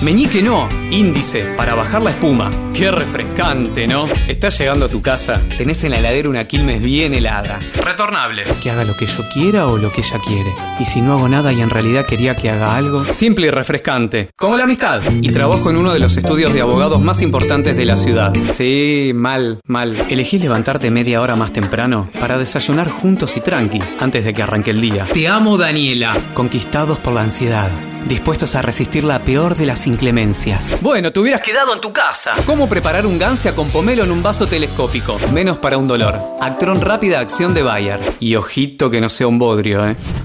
Meñique no, índice, para bajar la espuma. Qué refrescante, ¿no? Estás llegando a tu casa, tenés en la heladera una Quilmes bien helada. Retornable. Que haga lo que yo quiera o lo que ella quiere. Y si no hago nada y en realidad quería que haga algo. Simple y refrescante, como la amistad. Y trabajo en uno de los estudios de abogados más importantes de la ciudad. Sí, mal. Elegís levantarte media hora más temprano para desayunar juntos y tranqui, antes de que arranque el día. Te amo, Daniela. Conquistados por la ansiedad, dispuestos a resistir la peor de las inclemencias. Bueno, te hubieras quedado en tu casa. ¿Cómo preparar un Gancia con pomelo en un vaso telescópico? Menos para un dolor. Actron Rápida Acción de Bayer. Y ojito que no sea un bodrio,